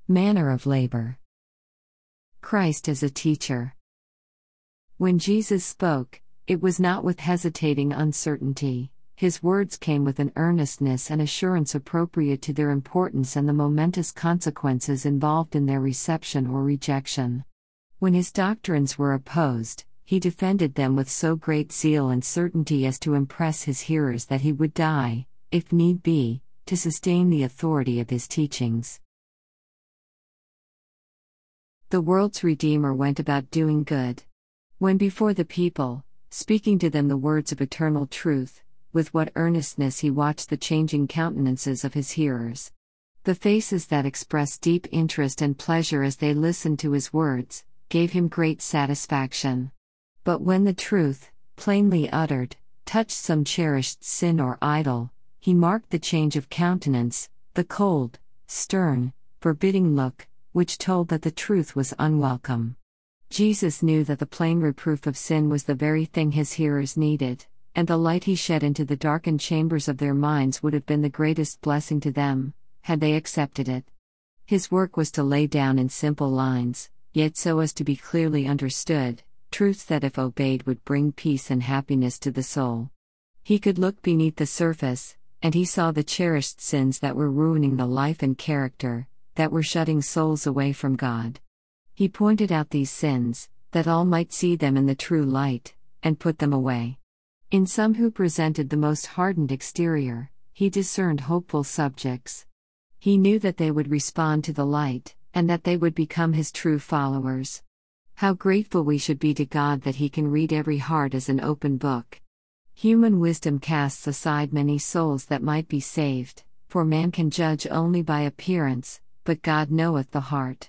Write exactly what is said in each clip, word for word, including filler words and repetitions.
Manner of labor. Christ as a teacher. When Jesus spoke, it was not with hesitating uncertainty. His words came with an earnestness and assurance appropriate to their importance and the momentous consequences involved in their reception or rejection. When his doctrines were opposed, he defended them with so great zeal and certainty as to impress his hearers that he would die, if need be, to sustain the authority of his teachings. The world's Redeemer went about doing good. When before the people, speaking to them the words of eternal truth, with what earnestness he watched the changing countenances of his hearers. The faces that expressed deep interest and pleasure as they listened to his words, gave him great satisfaction. But when the truth, plainly uttered, touched some cherished sin or idol, he marked the change of countenance, the cold, stern, forbidding look, which told that the truth was unwelcome. Jesus knew that the plain reproof of sin was the very thing his hearers needed, and the light he shed into the darkened chambers of their minds would have been the greatest blessing to them, had they accepted it. His work was to lay down in simple lines, yet so as to be clearly understood, truths that if obeyed would bring peace and happiness to the soul. He could look beneath the surface, and he saw the cherished sins that were ruining the life and character, that were shutting souls away from God. He pointed out these sins, that all might see them in the true light, and put them away. In some who presented the most hardened exterior, he discerned hopeful subjects. He knew that they would respond to the light, and that they would become his true followers. How grateful we should be to God that he can read every heart as an open book. Human wisdom casts aside many souls that might be saved, for man can judge only by appearance, but God knoweth the heart.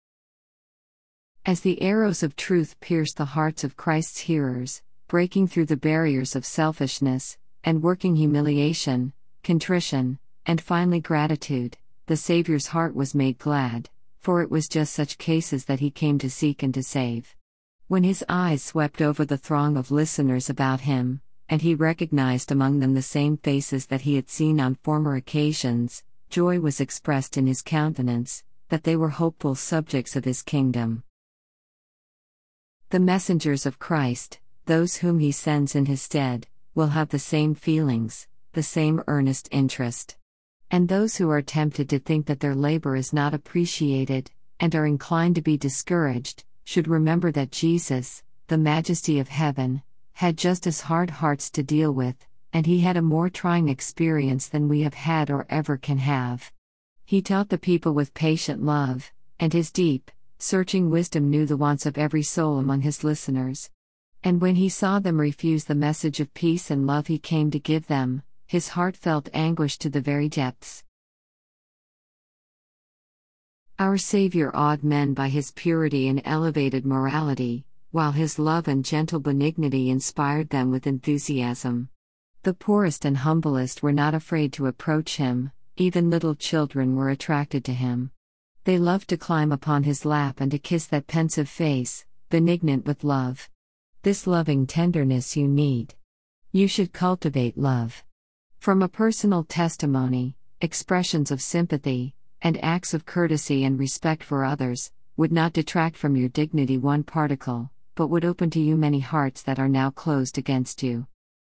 As the arrows of truth pierced the hearts of Christ's hearers, breaking through the barriers of selfishness, and working humiliation, contrition, and finally gratitude, the Savior's heart was made glad, for it was just such cases that he came to seek and to save. When his eyes swept over the throng of listeners about him, and he recognized among them the same faces that he had seen on former occasions, joy was expressed in his countenance, that they were hopeful subjects of his kingdom. The messengers of Christ, those whom he sends in his stead, will have the same feelings, the same earnest interest. And those who are tempted to think that their labor is not appreciated, and are inclined to be discouraged, should remember that Jesus, the majesty of heaven, had just as hard hearts to deal with, and he had a more trying experience than we have had or ever can have. He taught the people with patient love, and his deep, searching wisdom knew the wants of every soul among his listeners. And when he saw them refuse the message of peace and love he came to give them, his heart felt anguish to the very depths. Our Savior awed men by his purity and elevated morality, while his love and gentle benignity inspired them with enthusiasm. The poorest and humblest were not afraid to approach him, even little children were attracted to him. They loved to climb upon his lap and to kiss that pensive face, benignant with love. This loving tenderness you need. You should cultivate love. From a personal testimony, expressions of sympathy, and acts of courtesy and respect for others, would not detract from your dignity one particle, but would open to you many hearts that are now closed against you.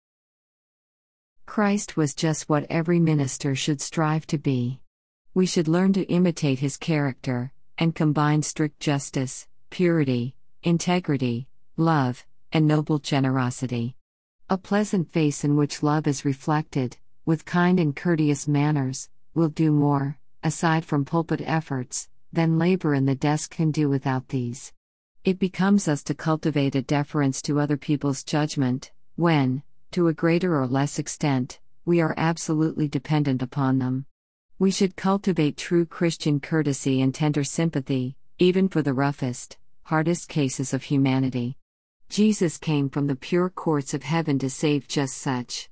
Christ was just what every minister should strive to be. We should learn to imitate his character, and combine strict justice, purity, integrity, love, and noble generosity. A pleasant face in which love is reflected, with kind and courteous manners, will do more, aside from pulpit efforts, than labor in the desk can do without these. It becomes us to cultivate a deference to other people's judgment, when, to a greater or less extent, we are absolutely dependent upon them. We should cultivate true Christian courtesy and tender sympathy, even for the roughest, hardest cases of humanity. Jesus came from the pure courts of heaven to save just such.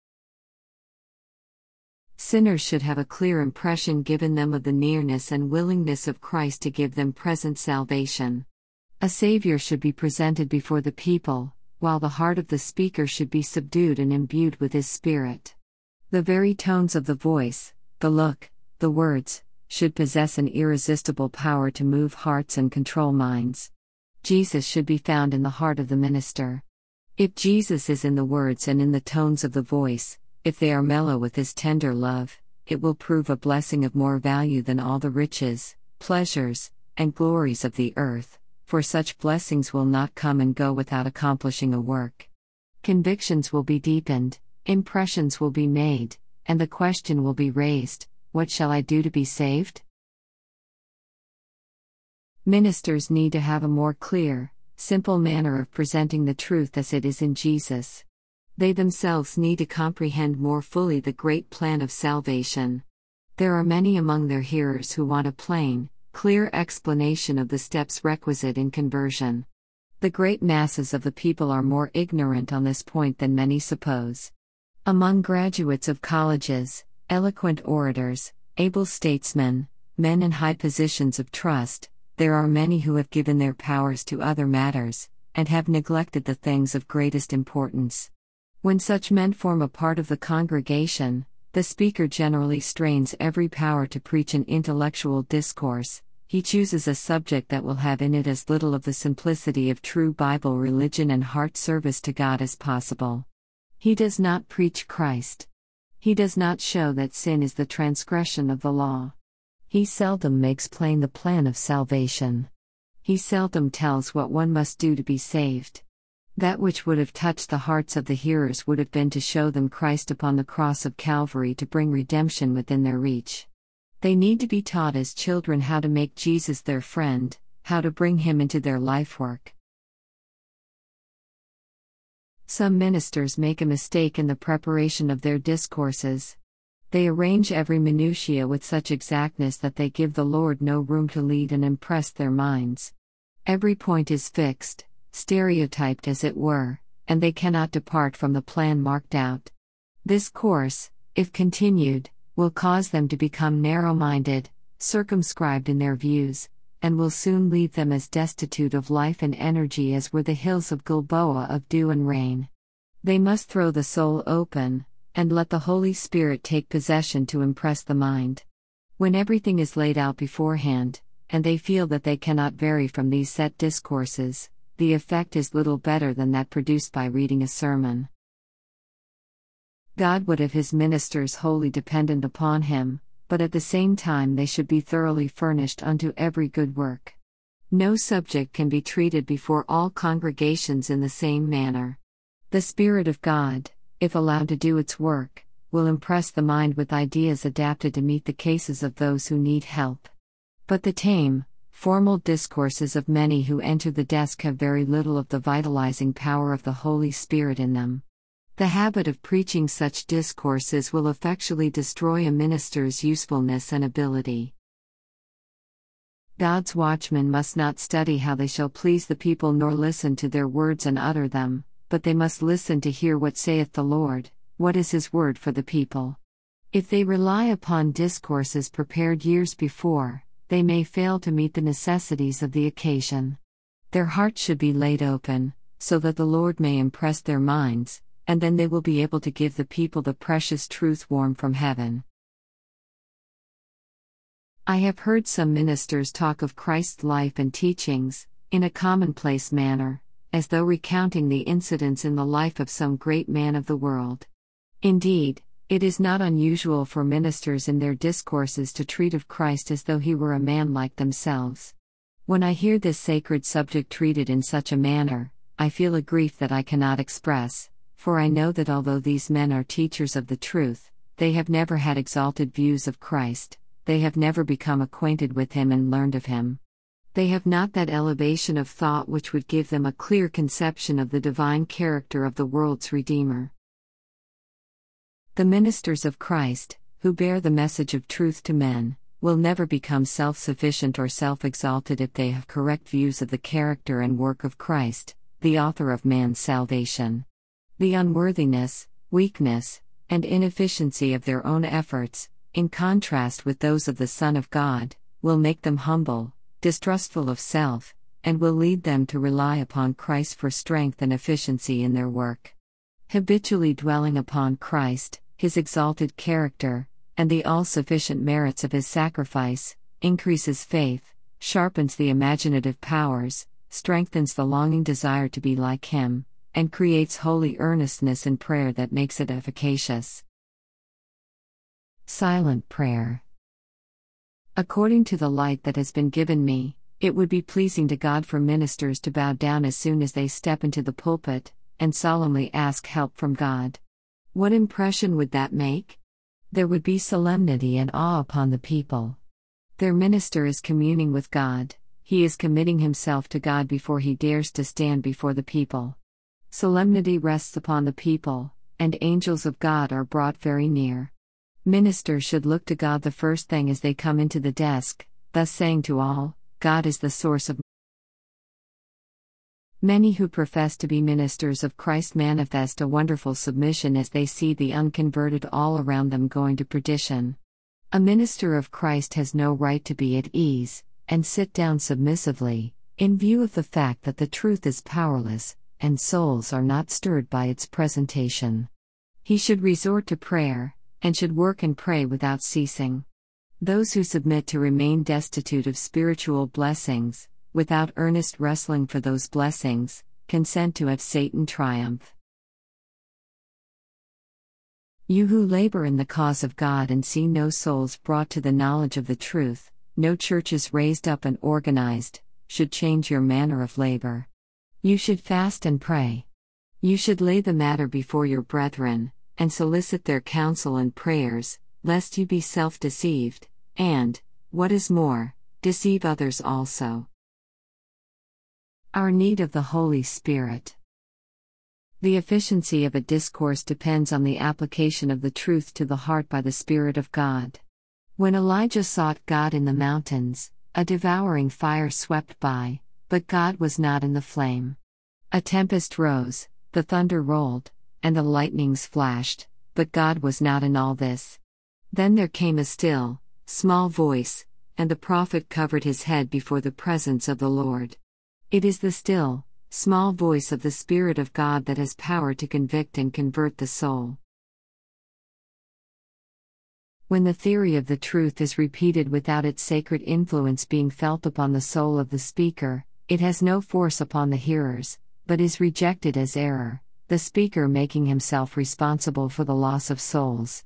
Sinners should have a clear impression given them of the nearness and willingness of Christ to give them present salvation. A Savior should be presented before the people, while the heart of the speaker should be subdued and imbued with his Spirit. The very tones of the voice, the look, the words, should possess an irresistible power to move hearts and control minds. Jesus should be found in the heart of the minister. If Jesus is in the words and in the tones of the voice, if they are mellow with his tender love, it will prove a blessing of more value than all the riches, pleasures, and glories of the earth, for such blessings will not come and go without accomplishing a work. Convictions will be deepened, impressions will be made, and the question will be raised, what shall I do to be saved? Ministers need to have a more clear, simple manner of presenting the truth as it is in Jesus. They themselves need to comprehend more fully the great plan of salvation. There are many among their hearers who want a plain, clear explanation of the steps requisite in conversion. The great masses of the people are more ignorant on this point than many suppose. Among graduates of colleges, eloquent orators, able statesmen, men in high positions of trust, there are many who have given their powers to other matters, and have neglected the things of greatest importance. When such men form a part of the congregation, the speaker generally strains every power to preach an intellectual discourse. He chooses a subject that will have in it as little of the simplicity of true Bible religion and heart service to God as possible. He does not preach Christ. He does not show that sin is the transgression of the law. He seldom makes plain the plan of salvation. He seldom tells what one must do to be saved. That which would have touched the hearts of the hearers would have been to show them Christ upon the cross of Calvary to bring redemption within their reach. They need to be taught as children how to make Jesus their friend, how to bring him into their life work. Some ministers make a mistake in the preparation of their discourses. They arrange every minutiae with such exactness that they give the Lord no room to lead and impress their minds. Every point is fixed, stereotyped as it were, and they cannot depart from the plan marked out. This course, if continued, will cause them to become narrow-minded, circumscribed in their views, and will soon leave them as destitute of life and energy as were the hills of Gilboa of dew and rain. They must throw the soul open, and let the Holy Spirit take possession to impress the mind. When everything is laid out beforehand, and they feel that they cannot vary from these set discourses, the effect is little better than that produced by reading a sermon. God would have his ministers wholly dependent upon him, but at the same time they should be thoroughly furnished unto every good work. No subject can be treated before all congregations in the same manner. The Spirit of God, if allowed to do its work, will impress the mind with ideas adapted to meet the cases of those who need help. But the tame, formal discourses of many who enter the desk have very little of the vitalizing power of the Holy Spirit in them. The habit of preaching such discourses will effectually destroy a minister's usefulness and ability. God's watchmen must not study how they shall please the people nor listen to their words and utter them, but they must listen to hear what saith the Lord, what is his word for the people. If they rely upon discourses prepared years before, they may fail to meet the necessities of the occasion. Their hearts should be laid open, so that the Lord may impress their minds, and then they will be able to give the people the precious truth warm from heaven. I have heard some ministers talk of Christ's life and teachings, in a commonplace manner, as though recounting the incidents in the life of some great man of the world. Indeed, it is not unusual for ministers in their discourses to treat of Christ as though he were a man like themselves. When I hear this sacred subject treated in such a manner, I feel a grief that I cannot express, for I know that although these men are teachers of the truth, they have never had exalted views of Christ, they have never become acquainted with him and learned of him. They have not that elevation of thought which would give them a clear conception of the divine character of the world's Redeemer. The ministers of Christ, who bear the message of truth to men, will never become self-sufficient or self-exalted if they have correct views of the character and work of Christ, the author of man's salvation. The unworthiness, weakness, and inefficiency of their own efforts, in contrast with those of the Son of God, will make them humble, distrustful of self, and will lead them to rely upon Christ for strength and efficiency in their work. Habitually dwelling upon Christ, his exalted character, and the all-sufficient merits of his sacrifice, increases faith, sharpens the imaginative powers, strengthens the longing desire to be like him, and creates holy earnestness in prayer that makes it efficacious. Silent prayer. According to the light that has been given me, it would be pleasing to God for ministers to bow down as soon as they step into the pulpit, and solemnly ask help from God. What impression would that make? There would be solemnity and awe upon the people. Their minister is communing with God, he is committing himself to God before he dares to stand before the people. Solemnity rests upon the people, and angels of God are brought very near. Ministers should look to God the first thing as they come into the desk, thus saying to all, God is the source of. Many who profess to be ministers of Christ manifest a wonderful submission as they see the unconverted all around them going to perdition. A minister of Christ has no right to be at ease, and sit down submissively, in view of the fact that the truth is powerless, and souls are not stirred by its presentation. He should resort to prayer, and should work and pray without ceasing. Those who submit to remain destitute of spiritual blessings, without earnest wrestling for those blessings, consent to have Satan triumph. You who labor in the cause of God and see no souls brought to the knowledge of the truth, no churches raised up and organized, should change your manner of labor. You should fast and pray. You should lay the matter before your brethren, and solicit their counsel and prayers, lest you be self-deceived, and, what is more, deceive others also. Our need of the Holy Spirit. The efficiency of a discourse depends on the application of the truth to the heart by the Spirit of God. When Elijah sought God in the mountains, a devouring fire swept by, but God was not in the flame. A tempest rose, the thunder rolled, and the lightnings flashed, but God was not in all this. Then there came a still, small voice, and the prophet covered his head before the presence of the Lord. It is the still, small voice of the Spirit of God that has power to convict and convert the soul. When the theory of the truth is repeated without its sacred influence being felt upon the soul of the speaker, it has no force upon the hearers, but is rejected as error, the speaker making himself responsible for the loss of souls.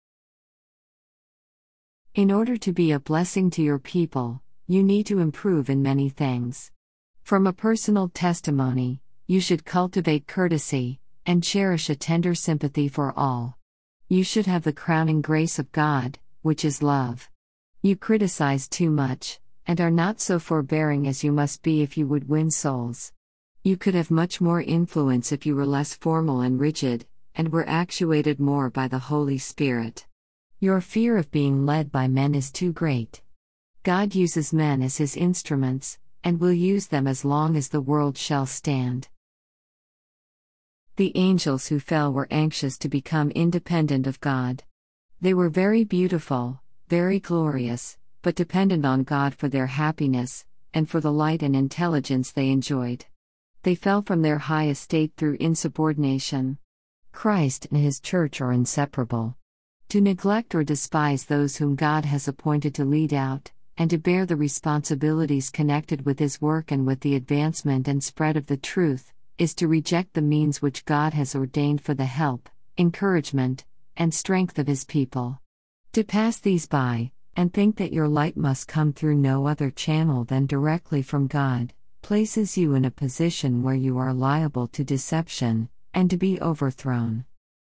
In order to be a blessing to your people, you need to improve in many things. From a personal testimony, you should cultivate courtesy, and cherish a tender sympathy for all. You should have the crowning grace of God, which is love. You criticize too much, and are not so forbearing as you must be if you would win souls. You could have much more influence if you were less formal and rigid, and were actuated more by the Holy Spirit. Your fear of being led by men is too great. God uses men as his instruments, and will use them as long as the world shall stand. The angels who fell were anxious to become independent of God. They were very beautiful, very glorious, but dependent on God for their happiness, and for the light and intelligence they enjoyed. They fell from their high estate through insubordination. Christ and his church are inseparable. To neglect or despise those whom God has appointed to lead out, and to bear the responsibilities connected with his work and with the advancement and spread of the truth, is to reject the means which God has ordained for the help, encouragement, and strength of his people. To pass these by, and think that your light must come through no other channel than directly from God, places you in a position where you are liable to deception, and to be overthrown.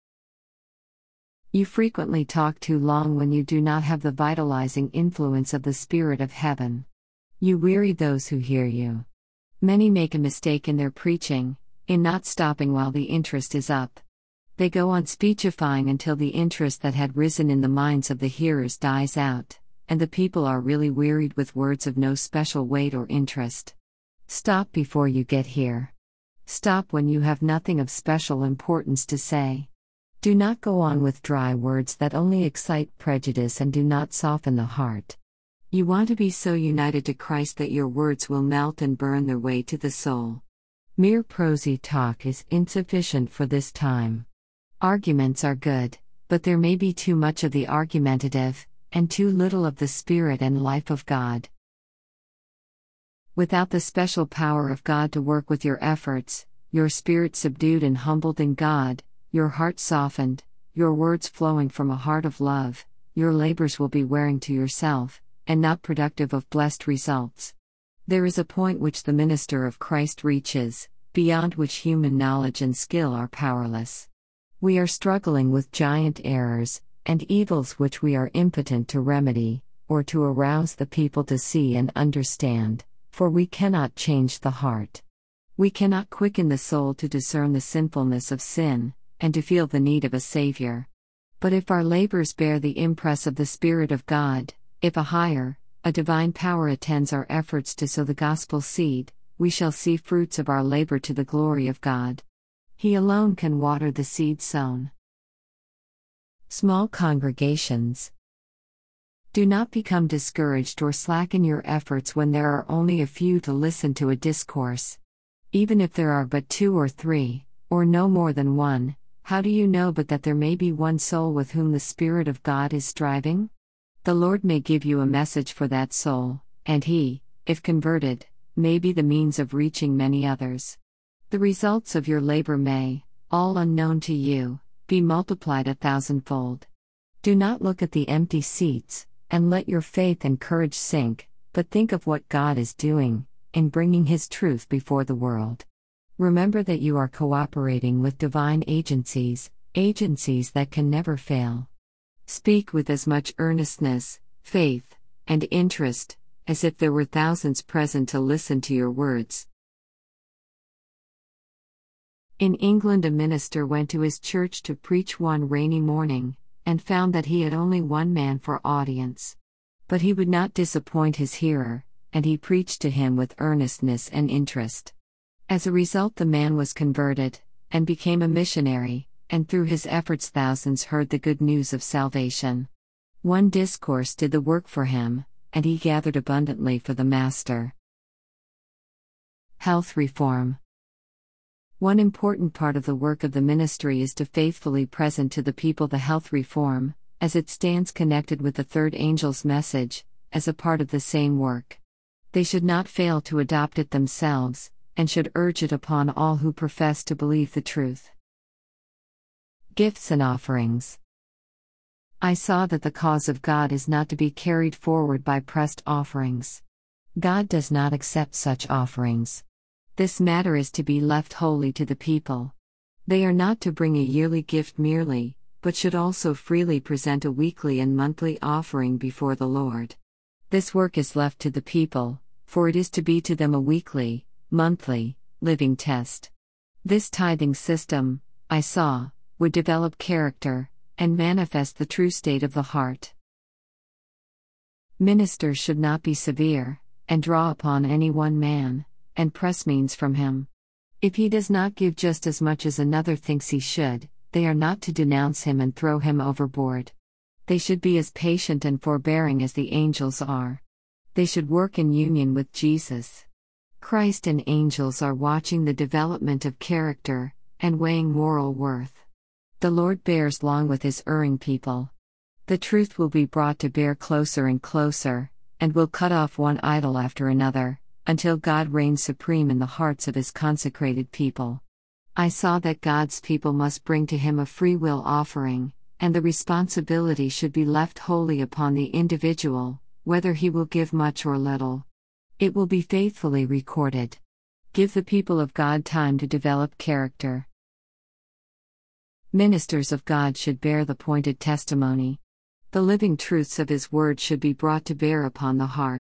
You frequently talk too long when you do not have the vitalizing influence of the Spirit of heaven. You weary those who hear you. Many make a mistake in their preaching, in not stopping while the interest is up. They go on speechifying until the interest that had risen in the minds of the hearers dies out, and the people are really wearied with words of no special weight or interest. Stop before you get here. Stop when you have nothing of special importance to say. Do not go on with dry words that only excite prejudice and do not soften the heart. You want to be so united to Christ that your words will melt and burn their way to the soul. Mere prosy talk is insufficient for this time. Arguments are good, but there may be too much of the argumentative, and too little of the Spirit and life of God. Without the special power of God to work with your efforts, your spirit subdued and humbled in God, your heart softened, your words flowing from a heart of love, your labors will be wearing to yourself, and not productive of blessed results. There is a point which the minister of Christ reaches, beyond which human knowledge and skill are powerless. We are struggling with giant errors, and evils which we are impotent to remedy, or to arouse the people to see and understand, for we cannot change the heart. We cannot quicken the soul to discern the sinfulness of sin, and to feel the need of a Savior. But if our labors bear the impress of the Spirit of God, if a higher, a divine power attends our efforts to sow the gospel seed, we shall see fruits of our labor to the glory of God. He alone can water the seed sown. Small congregations. Do not become discouraged or slacken your efforts when there are only a few to listen to a discourse. Even if there are but two or three, or no more than one, how do you know but that there may be one soul with whom the Spirit of God is striving? The Lord may give you a message for that soul, and He, if converted, may be the means of reaching many others. The results of your labor may, all unknown to you, be multiplied a thousandfold. Do not look at the empty seats, and let your faith and courage sink, but think of what God is doing, in bringing His truth before the world. Remember that you are cooperating with divine agencies, agencies that can never fail. Speak with as much earnestness, faith, and interest, as if there were thousands present to listen to your words. In England, a minister went to his church to preach one rainy morning, and found that he had only one man for audience. But he would not disappoint his hearer, and he preached to him with earnestness and interest. As a result, the man was converted, and became a missionary, and through his efforts thousands heard the good news of salvation. One discourse did the work for him, and he gathered abundantly for the Master. Health reform. One important part of the work of the ministry is to faithfully present to the people the health reform, as it stands connected with the third angel's message, as a part of the same work. They should not fail to adopt it themselves, and should urge it upon all who profess to believe the truth. Gifts and offerings. I saw that the cause of God is not to be carried forward by pressed offerings. God does not accept such offerings. This matter is to be left wholly to the people. They are not to bring a yearly gift merely, but should also freely present a weekly and monthly offering before the Lord. This work is left to the people, for it is to be to them a weekly, monthly, living test. This tithing system, I saw, would develop character, and manifest the true state of the heart. Ministers should not be severe, and draw upon any one man, and press means from him. If he does not give just as much as another thinks he should, they are not to denounce him and throw him overboard. They should be as patient and forbearing as the angels are. They should work in union with Jesus. Christ and angels are watching the development of character, and weighing moral worth. The Lord bears long with His erring people. The truth will be brought to bear closer and closer, and will cut off one idol after another, until God reigns supreme in the hearts of His consecrated people. I saw that God's people must bring to Him a free will offering, and the responsibility should be left wholly upon the individual, whether he will give much or little. It will be faithfully recorded. Give the people of God time to develop character. Ministers of God should bear the pointed testimony. The living truths of His word should be brought to bear upon the heart.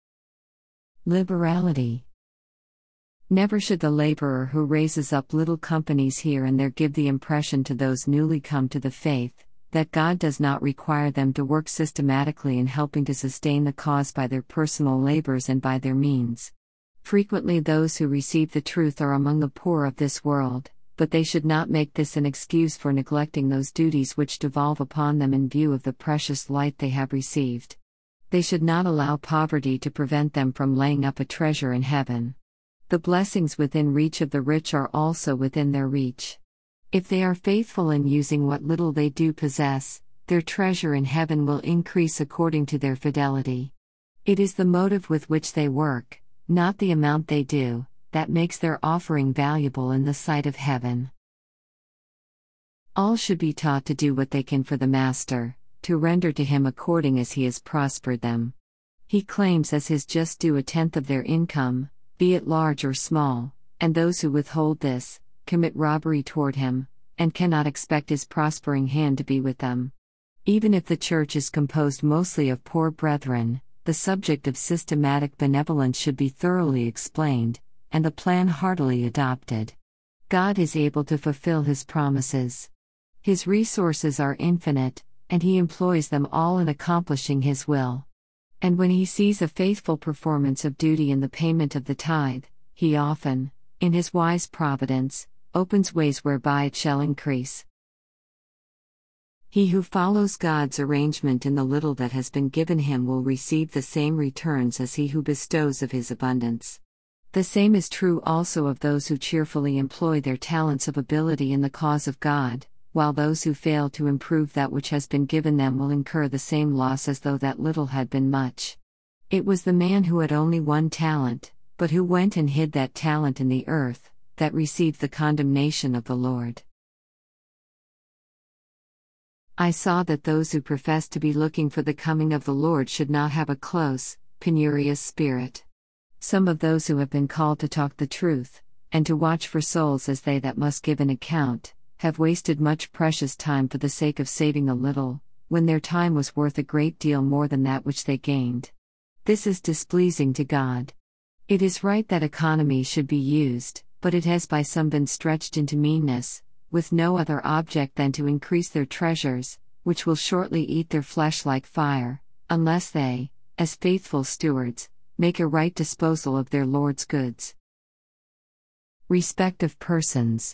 Liberality. Never should the laborer who raises up little companies here and there give the impression to those newly come to the faith, that God does not require them to work systematically in helping to sustain the cause by their personal labors and by their means. Frequently those who receive the truth are among the poor of this world, but they should not make this an excuse for neglecting those duties which devolve upon them in view of the precious light they have received. They should not allow poverty to prevent them from laying up a treasure in heaven. The blessings within reach of the rich are also within their reach. If they are faithful in using what little they do possess, their treasure in heaven will increase according to their fidelity. It is the motive with which they work, not the amount they do, that makes their offering valuable in the sight of heaven. All should be taught to do what they can for the Master, to render to him according as he has prospered them. He claims as his just due a tenth of their income, be it large or small, and those who withhold this, commit robbery toward him, and cannot expect his prospering hand to be with them. Even if the church is composed mostly of poor brethren, the subject of systematic benevolence should be thoroughly explained, and the plan heartily adopted. God is able to fulfill his promises. His resources are infinite, and he employs them all in accomplishing his will. And when he sees a faithful performance of duty in the payment of the tithe, he often, in his wise providence, opens ways whereby it shall increase. He who follows God's arrangement in the little that has been given him will receive the same returns as he who bestows of his abundance. The same is true also of those who cheerfully employ their talents of ability in the cause of God, while those who fail to improve that which has been given them will incur the same loss as though that little had been much. It was the man who had only one talent, but who went and hid that talent in the earth, that received the condemnation of the Lord. I saw that those who profess to be looking for the coming of the Lord should not have a close, penurious spirit. Some of those who have been called to talk the truth, and to watch for souls as they that must give an account, have wasted much precious time for the sake of saving a little, when their time was worth a great deal more than that which they gained. This is displeasing to God. It is right that economy should be used, but it has by some been stretched into meanness, with no other object than to increase their treasures, which will shortly eat their flesh like fire, unless they, as faithful stewards, make a right disposal of their Lord's goods. Respect of persons.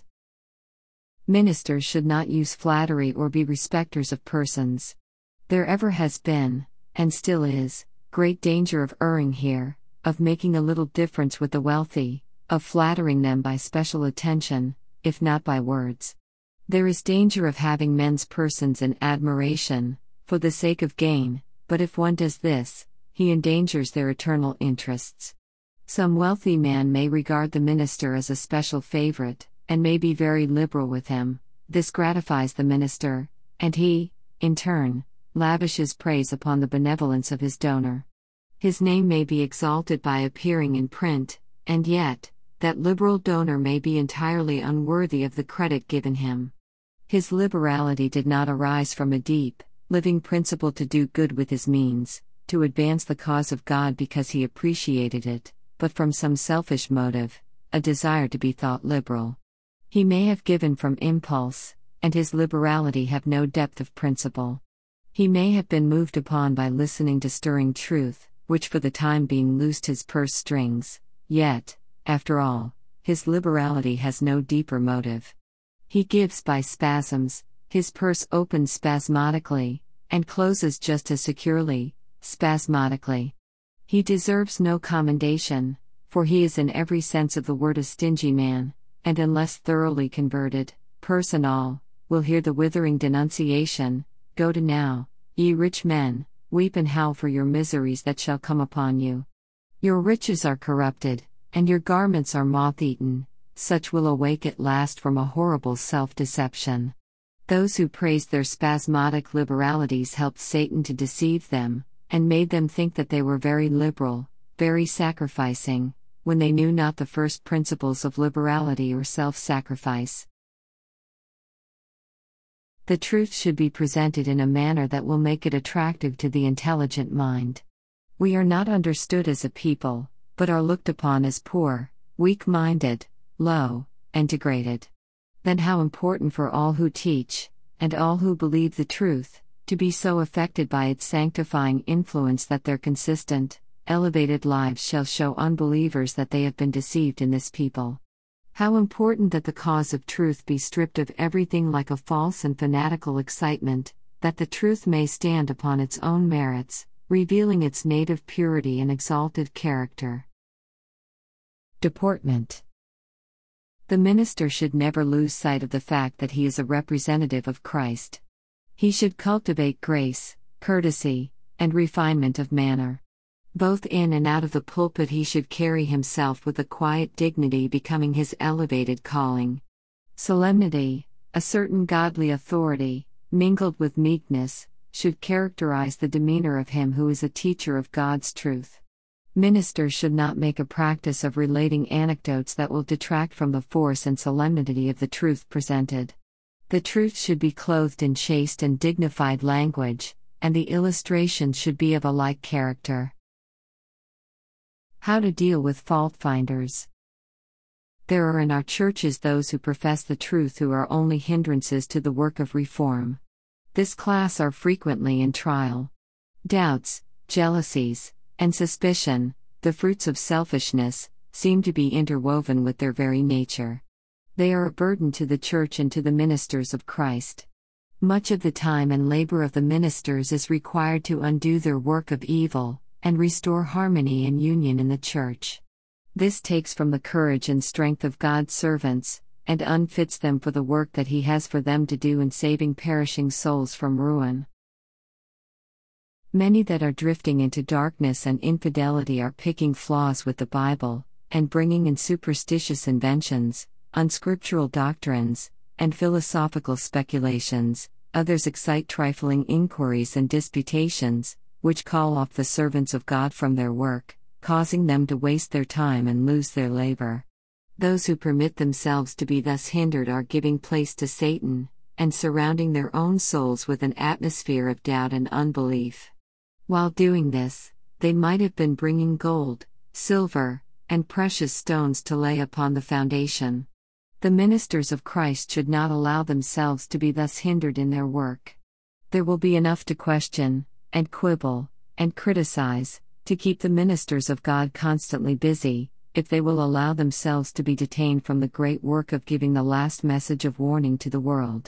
Ministers should not use flattery or be respecters of persons. There ever has been, and still is, great danger of erring here, of making a little difference with the wealthy, of flattering them by special attention, if not by words. There is danger of having men's persons in admiration, for the sake of gain, but if one does this, he endangers their eternal interests. Some wealthy man may regard the minister as a special favorite, and may be very liberal with him. This gratifies the minister, and he, in turn, lavishes praise upon the benevolence of his donor. His name may be exalted by appearing in print, and yet, that liberal donor may be entirely unworthy of the credit given him. His liberality did not arise from a deep, living principle to do good with his means, to advance the cause of God because he appreciated it, but from some selfish motive, a desire to be thought liberal. He may have given from impulse, and his liberality have no depth of principle. He may have been moved upon by listening to stirring truth, which for the time being loosed his purse strings, yet, after all, his liberality has no deeper motive. He gives by spasms, his purse opens spasmodically, and closes just as securely, spasmodically. He deserves no commendation, for he is in every sense of the word a stingy man, and unless thoroughly converted, purse and all, will hear the withering denunciation, "Go to now, ye rich men, weep and howl for your miseries that shall come upon you. Your riches are corrupted, and your garments are moth-eaten." Such will awake at last from a horrible self-deception. Those who praised their spasmodic liberalities helped Satan to deceive them, and made them think that they were very liberal, very sacrificing, when they knew not the first principles of liberality or self-sacrifice. The truth should be presented in a manner that will make it attractive to the intelligent mind. We are not understood as a people, but are looked upon as poor, weak-minded, low, and degraded. Then how important for all who teach, and all who believe the truth, to be so affected by its sanctifying influence that their consistent, elevated lives shall show unbelievers that they have been deceived in this people. How important that the cause of truth be stripped of everything like a false and fanatical excitement, that the truth may stand upon its own merits, revealing its native purity and exalted character. Deportment. The minister should never lose sight of the fact that he is a representative of Christ. He should cultivate grace, courtesy, and refinement of manner. Both in and out of the pulpit he should carry himself with a quiet dignity becoming his elevated calling. Solemnity, a certain godly authority, mingled with meekness, should characterize the demeanor of him who is a teacher of God's truth. Ministers should not make a practice of relating anecdotes that will detract from the force and solemnity of the truth presented. The truth should be clothed in chaste and dignified language, and the illustrations should be of a like character. How to deal with fault-finders. There are in our churches those who profess the truth who are only hindrances to the work of reform. This class are frequently in trial. Doubts, jealousies, and suspicion, the fruits of selfishness, seem to be interwoven with their very nature. They are a burden to the church and to the ministers of Christ. Much of the time and labor of the ministers is required to undo their work of evil, and restore harmony and union in the church. This takes from the courage and strength of God's servants, and unfits them for the work that He has for them to do in saving perishing souls from ruin. Many that are drifting into darkness and infidelity are picking flaws with the Bible, and bringing in superstitious inventions, unscriptural doctrines, and philosophical speculations. Others excite trifling inquiries and disputations, which call off the servants of God from their work, causing them to waste their time and lose their labor. Those who permit themselves to be thus hindered are giving place to Satan, and surrounding their own souls with an atmosphere of doubt and unbelief. While doing this, they might have been bringing gold, silver, and precious stones to lay upon the foundation. The ministers of Christ should not allow themselves to be thus hindered in their work. There will be enough to question, and quibble, and criticize, to keep the ministers of God constantly busy, if they will allow themselves to be detained from the great work of giving the last message of warning to the world.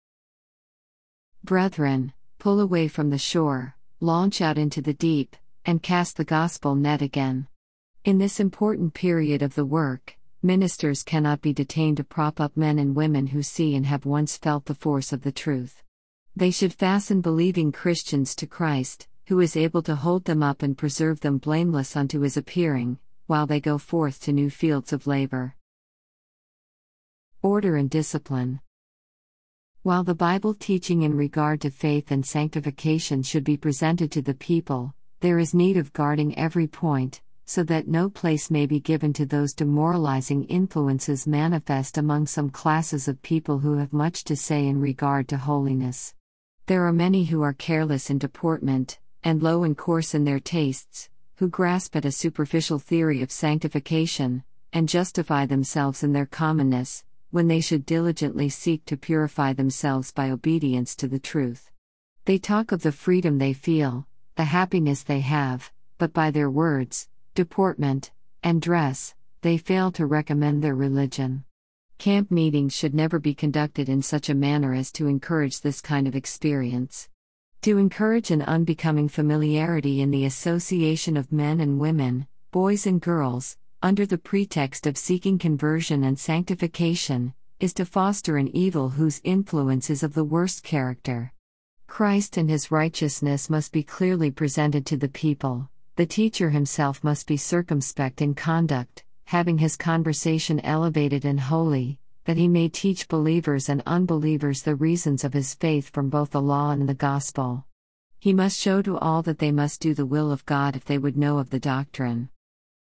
Brethren, pull away from the shore, launch out into the deep, and cast the gospel net again. In this important period of the work, ministers cannot be detained to prop up men and women who see and have once felt the force of the truth. They should fasten believing Christians to Christ, who is able to hold them up and preserve them blameless unto His appearing, while they go forth to new fields of labor. Order and discipline. While the Bible teaching in regard to faith and sanctification should be presented to the people, there is need of guarding every point, so that no place may be given to those demoralizing influences manifest among some classes of people who have much to say in regard to holiness. There are many who are careless in deportment, and low and coarse in their tastes, who grasp at a superficial theory of sanctification, and justify themselves in their commonness, when they should diligently seek to purify themselves by obedience to the truth. They talk of the freedom they feel, the happiness they have, but by their words, deportment, and dress, they fail to recommend their religion. Camp meetings should never be conducted in such a manner as to encourage this kind of experience. To encourage an unbecoming familiarity in the association of men and women, boys and girls, under the pretext of seeking conversion and sanctification, is to foster an evil whose influence is of the worst character. Christ and His righteousness must be clearly presented to the people. The teacher himself must be circumspect in conduct, having his conversation elevated and holy, that he may teach believers and unbelievers the reasons of his faith from both the law and the gospel. He must show to all that they must do the will of God if they would know of the doctrine.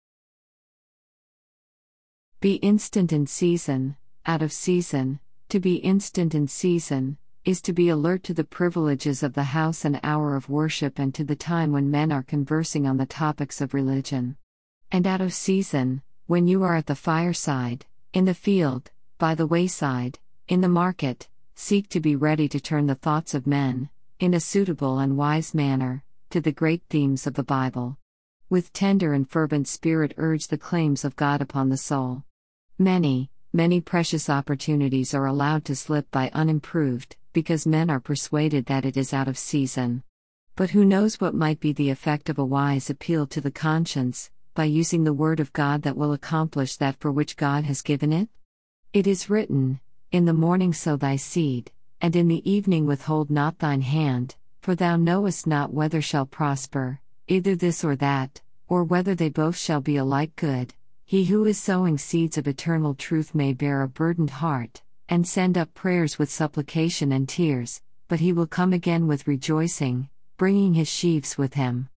Be instant in season, out of season. To be instant in season is to be alert to the privileges of the house and hour of worship and to the time when men are conversing on the topics of religion. And out of season, when you are at the fireside, in the field, by the wayside, in the market, seek to be ready to turn the thoughts of men, in a suitable and wise manner, to the great themes of the Bible. With tender and fervent spirit urge the claims of God upon the soul. Many, many precious opportunities are allowed to slip by unimproved, because men are persuaded that it is out of season. But who knows what might be the effect of a wise appeal to the conscience, by using the word of God that will accomplish that for which God has given it? It is written, "In the morning sow thy seed, and in the evening withhold not thine hand, for thou knowest not whether shall prosper, either this or that, or whether they both shall be alike good. He who is sowing seeds of eternal truth may bear a burdened heart, and send up prayers with supplication and tears, but he will come again with rejoicing, bringing his sheaves with him.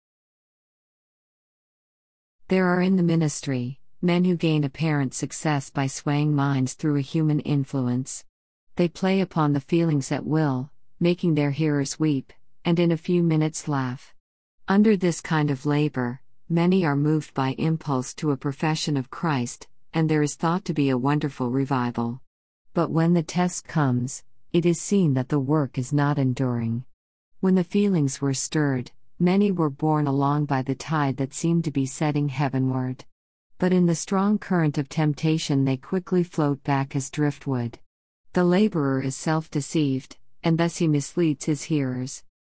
There are in the ministry men who gain apparent success by swaying minds through a human influence. They play upon the feelings at will, making their hearers weep, and in a few minutes laugh. Under this kind of labor, many are moved by impulse to a profession of Christ, and there is thought to be a wonderful revival. But when the test comes, it is seen that the work is not enduring. When the feelings were stirred, many were borne along by the tide that seemed to be setting heavenward. But in the strong current of temptation they quickly float back as driftwood. The laborer is self-deceived, and thus he misleads his hearers.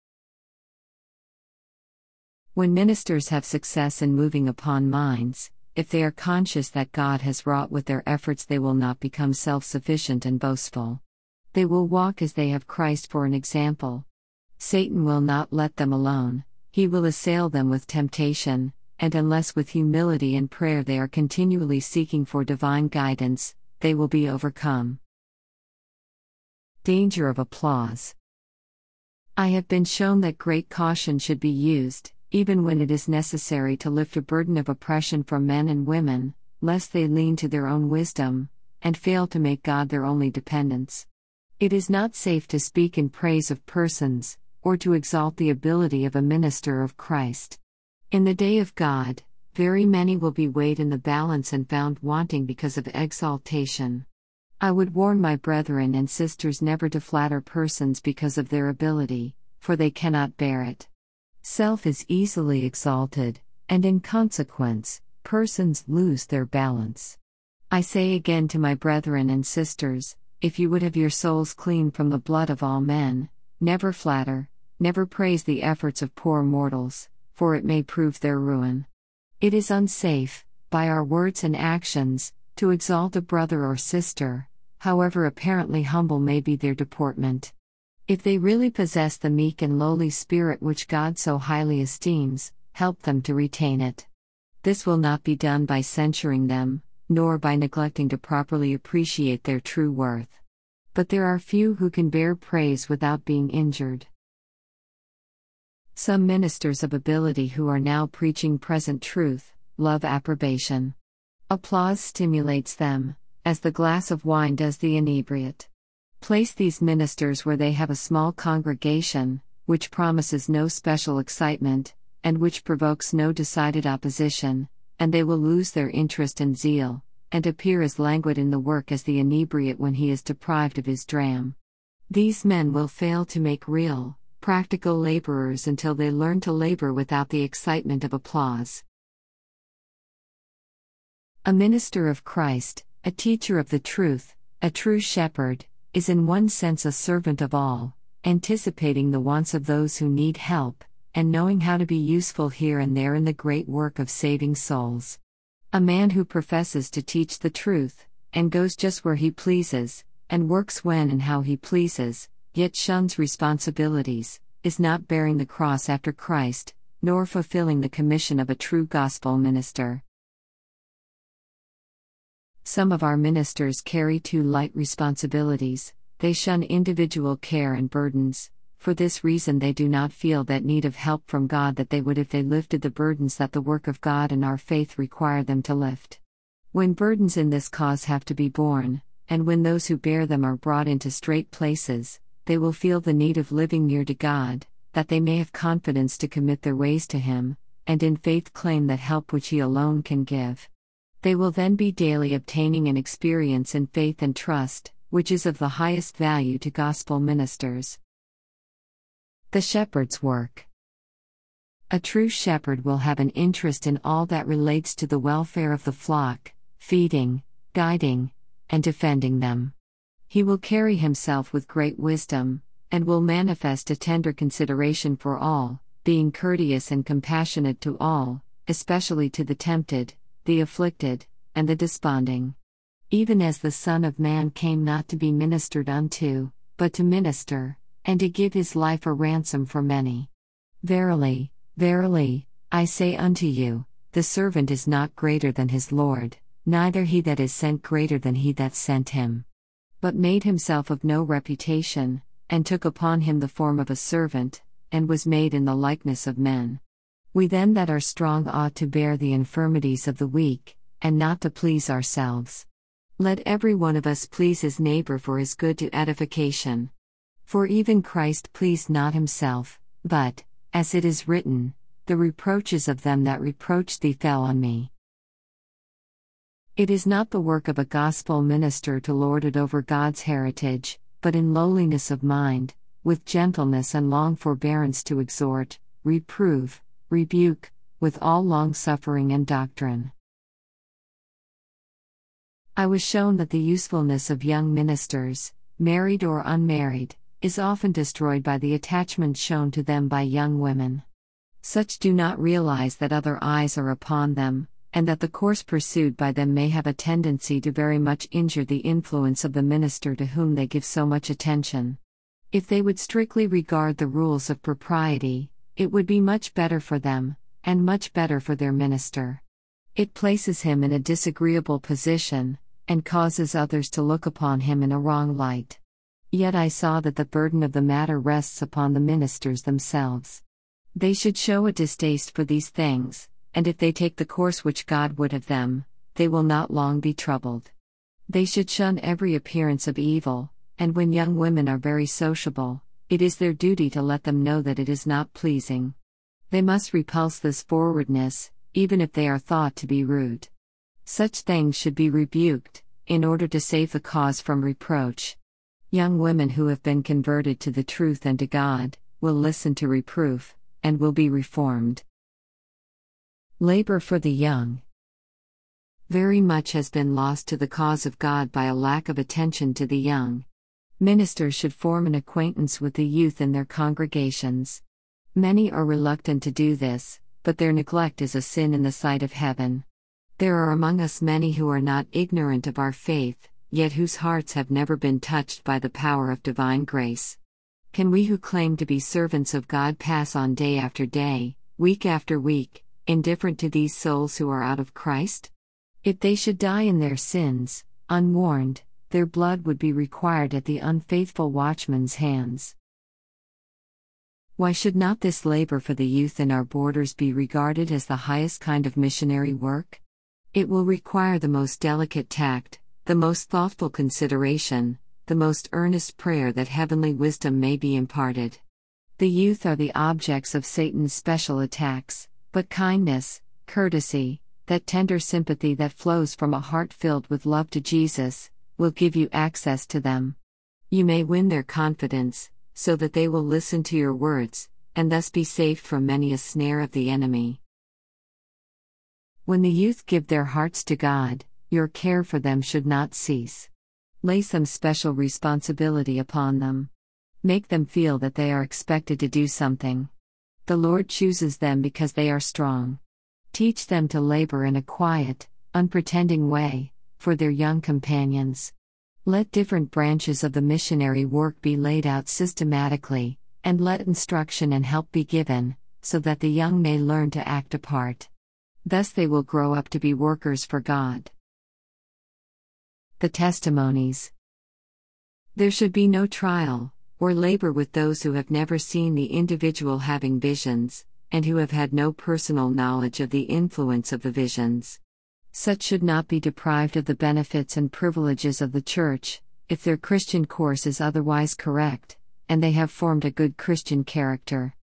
When ministers have success in moving upon minds, if they are conscious that God has wrought with their efforts, they will not become self-sufficient and boastful. They will walk as they have Christ for an example. Satan will not let them alone, he will assail them with temptation, and unless with humility and prayer they are continually seeking for divine guidance, they will be overcome. Danger of applause. I have been shown that great caution should be used, even when it is necessary to lift a burden of oppression from men and women, lest they lean to their own wisdom, and fail to make God their only dependence. It is not safe to speak in praise of persons, or to exalt the ability of a minister of Christ. In the day of God, very many will be weighed in the balance and found wanting because of exaltation. I would warn my brethren and sisters never to flatter persons because of their ability, for they cannot bear it. Self is easily exalted, and in consequence, persons lose their balance. I say again to my brethren and sisters, if you would have your souls clean from the blood of all men, never flatter, never praise the efforts of poor mortals, for it may prove their ruin. It is unsafe, by our words and actions, to exalt a brother or sister, however apparently humble may be their deportment. If they really possess the meek and lowly spirit which God so highly esteems, help them to retain it. This will not be done by censuring them, nor by neglecting to properly appreciate their true worth. But there are few who can bear praise without being injured. Some ministers of ability who are now preaching present truth, love approbation. Applause stimulates them, as the glass of wine does the inebriate. Place these ministers where they have a small congregation, which promises no special excitement, and which provokes no decided opposition, and they will lose their interest and zeal, and appear as languid in the work as the inebriate when he is deprived of his dram. These men will fail to make real, practical laborers until they learn to labor without the excitement of applause. A minister of Christ, a teacher of the truth, a true shepherd, is in one sense a servant of all, anticipating the wants of those who need help, and knowing how to be useful here and there in the great work of saving souls. A man who professes to teach the truth, and goes just where he pleases, and works when and how he pleases, yet shuns responsibilities, is not bearing the cross after Christ, nor fulfilling the commission of a true gospel minister. Some of our ministers carry too light responsibilities, they shun individual care and burdens. For this reason they do not feel that need of help from God that they would if they lifted the burdens that the work of God and our faith require them to lift. When burdens in this cause have to be borne, and when those who bear them are brought into straight places, they will feel the need of living near to God, that they may have confidence to commit their ways to Him, and in faith claim that help which He alone can give. They will then be daily obtaining an experience in faith and trust, which is of the highest value to gospel ministers. The shepherd's work. A true shepherd will have an interest in all that relates to the welfare of the flock, feeding, guiding, and defending them. He will carry himself with great wisdom, and will manifest a tender consideration for all, being courteous and compassionate to all, especially to the tempted, the afflicted, and the desponding. Even as the Son of Man came not to be ministered unto, but to minister, and to give his life a ransom for many. Verily, verily, I say unto you, the servant is not greater than his Lord, neither he that is sent greater than he that sent him. But made himself of no reputation, and took upon him the form of a servant, and was made in the likeness of men. We then that are strong ought to bear the infirmities of the weak, and not to please ourselves. Let every one of us please his neighbor for his good to edification. For even Christ pleased not himself, but, as it is written, the reproaches of them that reproached thee fell on me. It is not the work of a gospel minister to lord it over God's heritage, but in lowliness of mind, with gentleness and long forbearance to exhort, reprove, rebuke, with all longsuffering and doctrine. I was shown that the usefulness of young ministers, married or unmarried, is often destroyed by the attachment shown to them by young women. Such do not realize that other eyes are upon them, and that the course pursued by them may have a tendency to very much injure the influence of the minister to whom they give so much attention. If they would strictly regard the rules of propriety, it would be much better for them, and much better for their minister. It places him in a disagreeable position, and causes others to look upon him in a wrong light. Yet I saw that the burden of the matter rests upon the ministers themselves. They should show a distaste for these things, and if they take the course which God would have them, they will not long be troubled. They should shun every appearance of evil, and when young women are very sociable, it is their duty to let them know that it is not pleasing. They must repulse this forwardness, even if they are thought to be rude. Such things should be rebuked, in order to save the cause from reproach. Young women who have been converted to the truth and to God, will listen to reproof, and will be reformed. Labor for the young. Very much has been lost to the cause of God by a lack of attention to the young. Ministers should form an acquaintance with the youth in their congregations. Many are reluctant to do this, but their neglect is a sin in the sight of heaven. There are among us many who are not ignorant of our faith, yet whose hearts have never been touched by the power of divine grace. Can we who claim to be servants of God pass on day after day, week after week, indifferent to these souls who are out of Christ? If they should die in their sins, unwarned, their blood would be required at the unfaithful watchman's hands. Why should not this labor for the youth in our borders be regarded as the highest kind of missionary work? It will require the most delicate tact, the most thoughtful consideration, the most earnest prayer that heavenly wisdom may be imparted. The youth are the objects of Satan's special attacks, but kindness, courtesy, that tender sympathy that flows from a heart filled with love to Jesus, will give you access to them. You may win their confidence, so that they will listen to your words, and thus be saved from many a snare of the enemy. When the youth give their hearts to God, your care for them should not cease. Lay some special responsibility upon them. Make them feel that they are expected to do something. The Lord chooses them because they are strong. Teach them to labor in a quiet, unpretending way, for their young companions. Let different branches of the missionary work be laid out systematically, and let instruction and help be given, so that the young may learn to act a part. Thus they will grow up to be workers for God. The testimonies. There should be no trial, or labor with those who have never seen the individual having visions, and who have had no personal knowledge of the influence of the visions. Such should not be deprived of the benefits and privileges of the Church, if their Christian course is otherwise correct, and they have formed a good Christian character.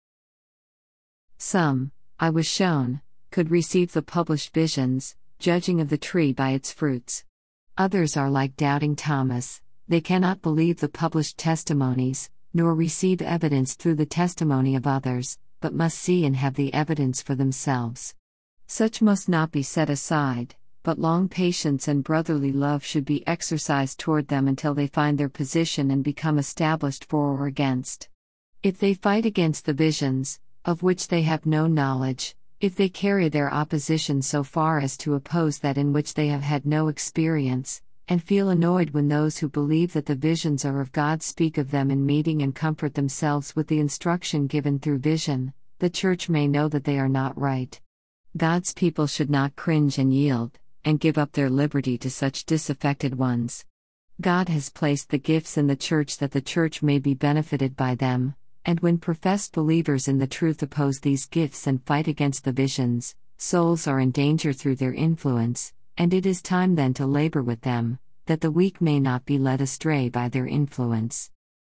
Some, I was shown, could receive the published visions, judging of the tree by its fruits. Others are like doubting Thomas, they cannot believe the published testimonies, nor receive evidence through the testimony of others, but must see and have the evidence for themselves. Such must not be set aside, but long patience and brotherly love should be exercised toward them until they find their position and become established for or against. If they fight against the visions, of which they have no knowledge, if they carry their opposition so far as to oppose that in which they have had no experience, and feel annoyed when those who believe that the visions are of God speak of them in meeting and comfort themselves with the instruction given through vision. The church may know that they are not right. God's people should not cringe and yield, and give up their liberty to such disaffected ones. God has placed the gifts in the church that the church may be benefited by them, and when professed believers in the truth oppose these gifts and fight against the visions, souls are in danger through their influence, and it is time then to labor with them, that the weak may not be led astray by their influence.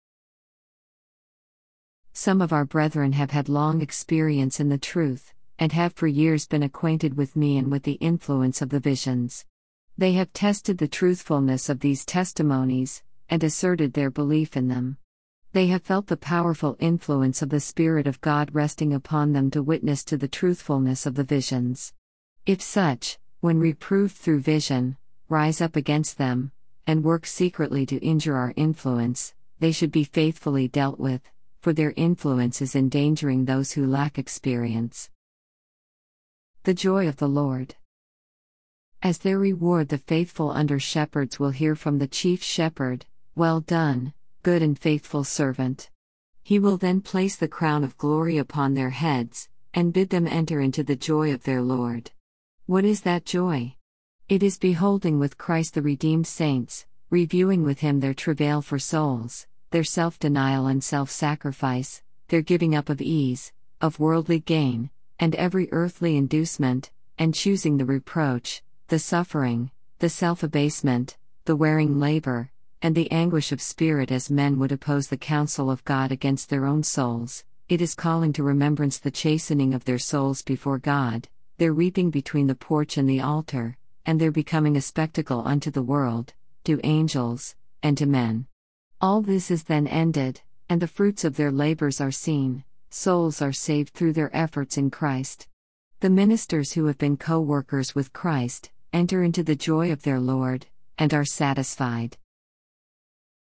Some of our brethren have had long experience in the truth, and have for years been acquainted with me and with the influence of the visions. They have tested the truthfulness of these testimonies, and asserted their belief in them. They have felt the powerful influence of the Spirit of God resting upon them to witness to the truthfulness of the visions. If such, when reproved through vision, rise up against them, and work secretly to injure our influence, they should be faithfully dealt with, for their influence is endangering those who lack experience. The joy of the Lord. As their reward, the faithful under-shepherds will hear from the chief shepherd, "Well done, good and faithful servant." He will then place the crown of glory upon their heads, and bid them enter into the joy of their Lord. What is that joy? It is beholding with Christ the redeemed saints, reviewing with Him their travail for souls, their self-denial and self-sacrifice, their giving up of ease, of worldly gain, and every earthly inducement, and choosing the reproach, the suffering, the self-abasement, the wearing labor, and the anguish of spirit as men would oppose the counsel of God against their own souls. It is calling to remembrance the chastening of their souls before God, their weeping between the porch and the altar, and their becoming a spectacle unto the world, to angels, and to men. All this is then ended, and the fruits of their labors are seen. Souls are saved through their efforts in Christ. The ministers who have been co-workers with Christ enter into the joy of their Lord, and are satisfied.